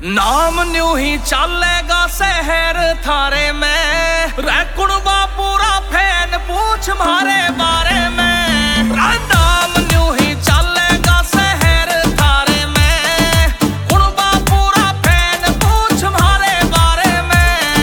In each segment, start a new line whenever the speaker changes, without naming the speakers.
नाम न्यू ही चलेगा शहर थारे में, कुणबा पूरा फैन पूछ मारे बारे में। नाम न्यू ही चलेगा शहर थारे में, कुणबा पूरा फैन पूछ मारे बारे में।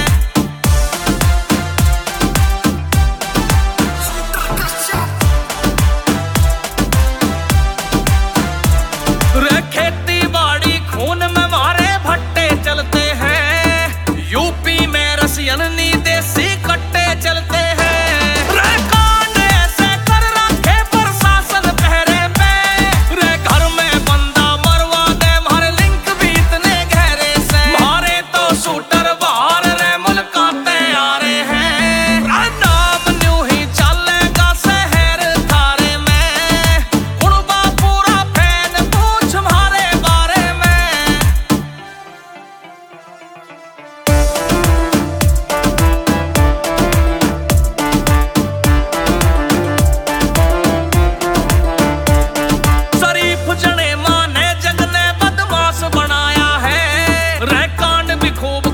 रे खेती बाड़ी खून में मारे भट्टे चलते हैं, यूपी में रसियन नी देसी कट्टे चलते हैं। रे कांड ऐसे कर रखे प्रशासन पहरे पे, रे घर में बंदा मरवा दे मारे लिंक भी इतने गहरे से। मारे तो शूटर बाहर रे मुल्काते आ रहे हैं। नाम न्यू ही चलेगा शहर थारे में, कुणबा पूरा फैन पूछ मारे बारे में। शरीफ जने माने जग ने बदमाश बनाया है, रे कांड भी खूब